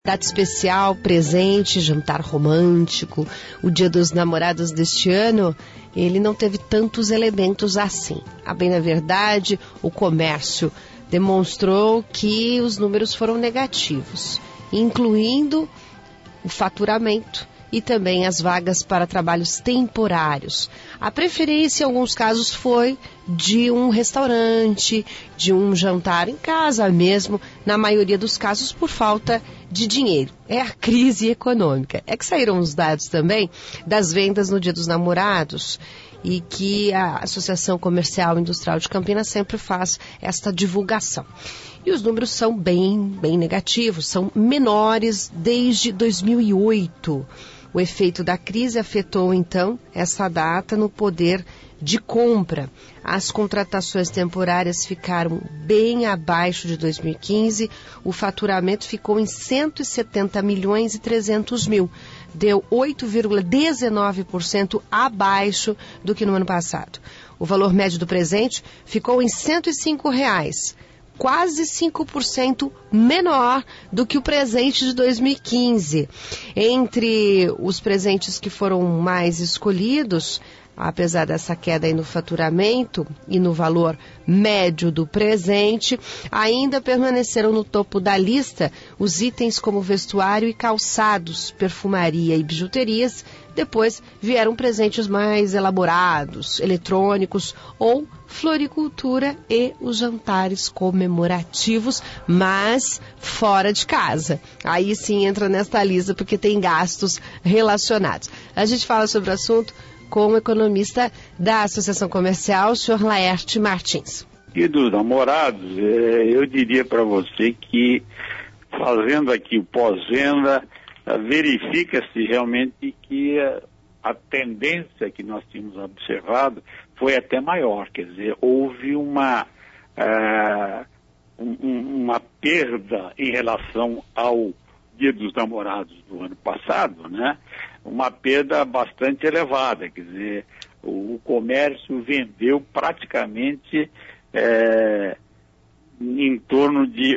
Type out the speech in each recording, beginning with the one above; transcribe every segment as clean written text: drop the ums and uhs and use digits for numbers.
Data especial, presente, jantar romântico, o Dia dos Namorados deste ano, ele não teve tantos elementos assim. A bem na verdade, o comércio demonstrou que os números foram negativos, incluindo o faturamento e também as vagas para trabalhos temporários. A preferência, em alguns casos, foi de um restaurante, de um jantar em casa mesmo, na maioria dos casos por falta de dinheiro. É a crise econômica. É que saíram os dados também das vendas no Dia dos Namorados e que a Associação Comercial e Industrial de Campinas sempre faz esta divulgação. E os números são bem negativos, são menores desde 2008. O efeito da crise afetou, então, essa data no poder de compra. As contratações temporárias ficaram bem abaixo de 2015, o faturamento ficou em 170 milhões e 300 mil, deu 8,19% abaixo do que no ano passado. O valor médio do presente ficou em R$ 105, quase 5% menor do que o presente de 2015. Entre os presentes que foram mais escolhidos, apesar dessa queda aí no faturamento e no valor médio do presente, ainda permaneceram no topo da lista os itens como vestuário e calçados, perfumaria e bijuterias. Depois vieram presentes mais elaborados, eletrônicos ou floricultura e os jantares comemorativos, mas fora de casa. Aí sim entra nesta lista porque tem gastos relacionados. A gente fala sobre o assunto com o economista da Associação Comercial, o senhor Laerte Martins. E dos namorados, eu diria para você que, fazendo aqui o pós-venda, verifica-se realmente que a tendência que nós tínhamos observado foi até maior, quer dizer, houve uma perda em relação ao Dia dos Namorados do ano passado, né? Uma perda bastante elevada, quer dizer, o comércio vendeu praticamente em torno de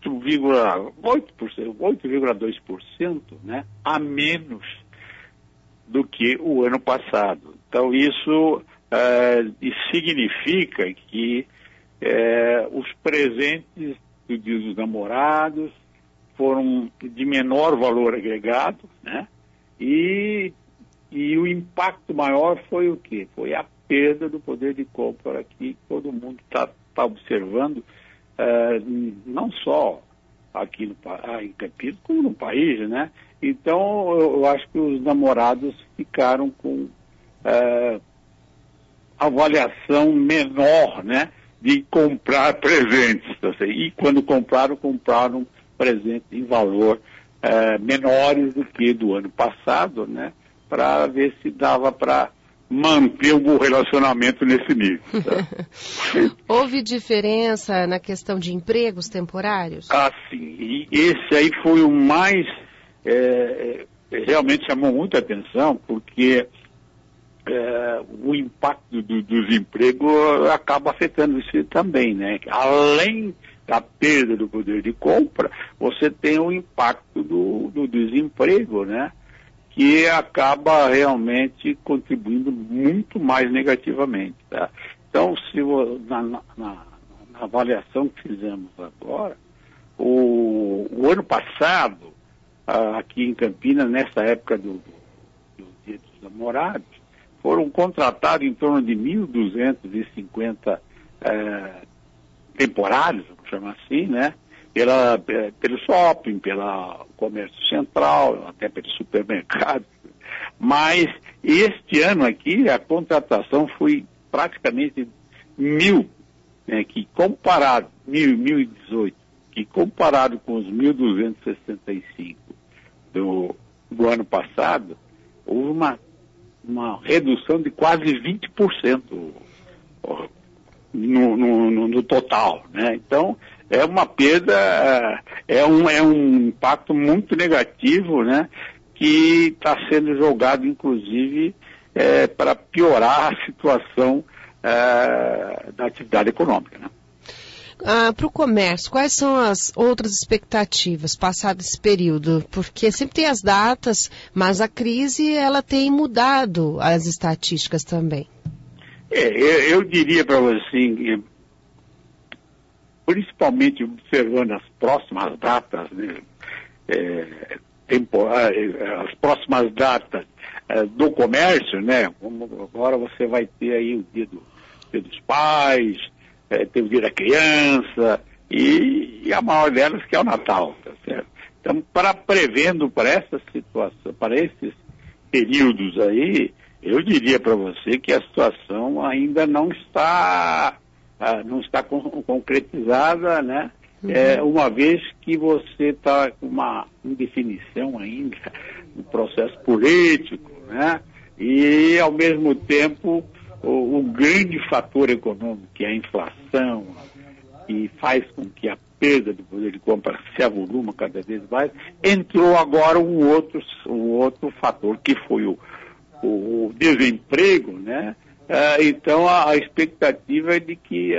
8,2%, né, a menos do que o ano passado. Então isso significa que os presentes do Dia dos Namorados foram de menor valor agregado, né? E o impacto maior foi o quê? Foi a perda do poder de compra que todo mundo está observando, não só aqui em Campinas, como no país, né? Então, eu acho que os namorados ficaram com avaliação menor, né? De comprar presentes. E quando compraram presentes em valor menores do que do ano passado, né? Para ver se dava para manter o relacionamento nesse nível. Tá? Houve diferença na questão de empregos temporários? Ah, sim. E esse aí foi o mais... realmente chamou muita atenção, porque o impacto dos empregos acaba afetando isso também, né? Além da perda do poder de compra, você tem o impacto do desemprego, né? Que acaba realmente contribuindo muito mais negativamente, tá? Então, se na avaliação que fizemos agora, o ano passado, aqui em Campinas, nessa época do Dia dos Namorados, foram contratados em torno de 1.250 temporários, vamos chamar assim, né? Pelo shopping, pelo comércio central, até pelos supermercados. Mas este ano aqui a contratação foi praticamente 1.000, né, que comparado, 1.018, que comparado com os 1.265 do ano passado, houve uma redução de quase 20% no total, né? Então, é uma perda, é um impacto muito negativo, né? Que está sendo jogado, inclusive, para piorar a situação da atividade econômica, né? para o comércio, quais são as outras expectativas passado esse período? Porque sempre tem as datas, mas a crise ela tem mudado as estatísticas também. Eu diria para você, principalmente observando as próximas datas, né, as próximas datas do comércio, né? Agora você vai ter aí o dia dos pais, tem o dia da criança e a maior delas que é o Natal, tá certo? Então, prevendo para essa situação, para esses períodos aí, eu diria para você que a situação ainda não está concretizada, né? Uma vez que você está com uma indefinição ainda no processo político, né? E, ao mesmo tempo, o grande fator econômico, que é a inflação, que faz com que a perda do poder de compra se avoluma cada vez mais, entrou agora um outro fator, que foi o desemprego, né? Então, a expectativa é de que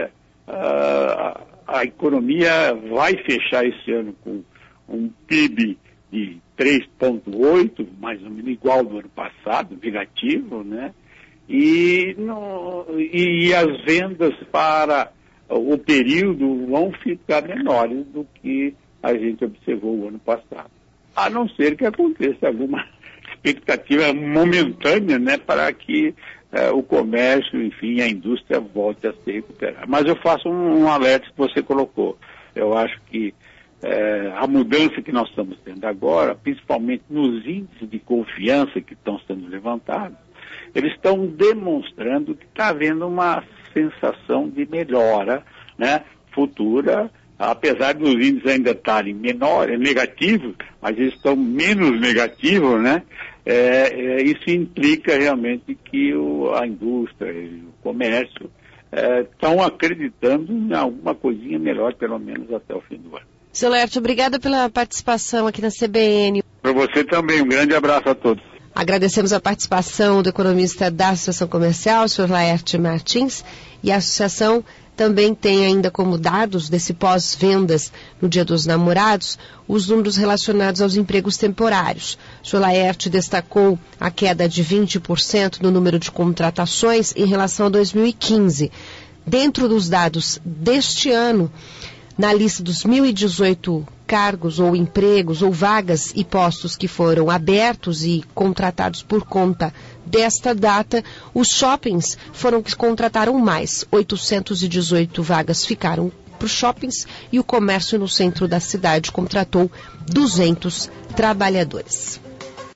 a economia vai fechar esse ano com um PIB de 3,8, mais ou menos igual do ano passado, negativo, né? E as vendas para o período vão ficar menores do que a gente observou o ano passado. A não ser que aconteça alguma expectativa momentânea, né, para que o comércio, enfim, a indústria volte a se recuperar. Mas eu faço um alerta que você colocou. Eu acho que a mudança que nós estamos tendo agora, principalmente nos índices de confiança que estão sendo levantados, eles estão demonstrando que está havendo uma sensação de melhora, né, futura, apesar dos índices ainda estarem menores, negativos, mas eles estão menos negativos, né? Isso implica realmente que a indústria e o comércio estão acreditando em alguma coisinha melhor, pelo menos até o fim do ano. Seu Laerte, obrigada pela participação aqui na CBN. Para você também, um grande abraço a todos. Agradecemos a participação do economista da Associação Comercial, o Sr. Laerte Martins, e a associação também tem ainda como dados desse pós-vendas no Dia dos Namorados os números relacionados aos empregos temporários. O Sr. Laerte destacou a queda de 20% no número de contratações em relação a 2015. Dentro dos dados deste ano, na lista dos 1.018 cargos ou empregos ou vagas e postos que foram abertos e contratados por conta desta data, os shoppings foram os que contrataram mais. 818 vagas ficaram para os shoppings e o comércio no centro da cidade contratou 200 trabalhadores.